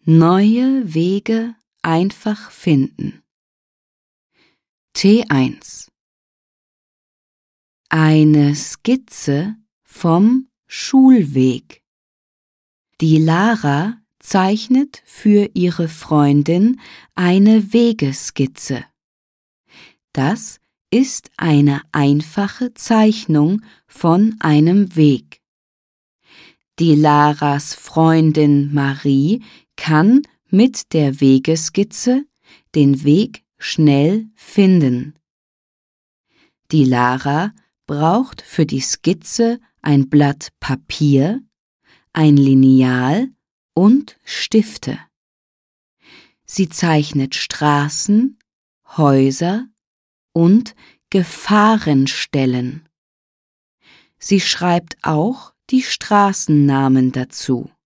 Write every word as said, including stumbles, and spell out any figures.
Neue Wege einfach finden. T eins. Eine Skizze vom Schulweg. Die Lara zeichnet für ihre Freundin eine Wegeskizze. Das ist eine einfache Zeichnung von einem Weg. Die Laras Freundin Marie kann mit der Wegeskizze den Weg schnell finden. Die Lara braucht für die Skizze ein Blatt Papier, ein Lineal und Stifte. Sie zeichnet Straßen, Häuser und Gefahrenstellen. Sie schreibt auch die Straßennamen dazu.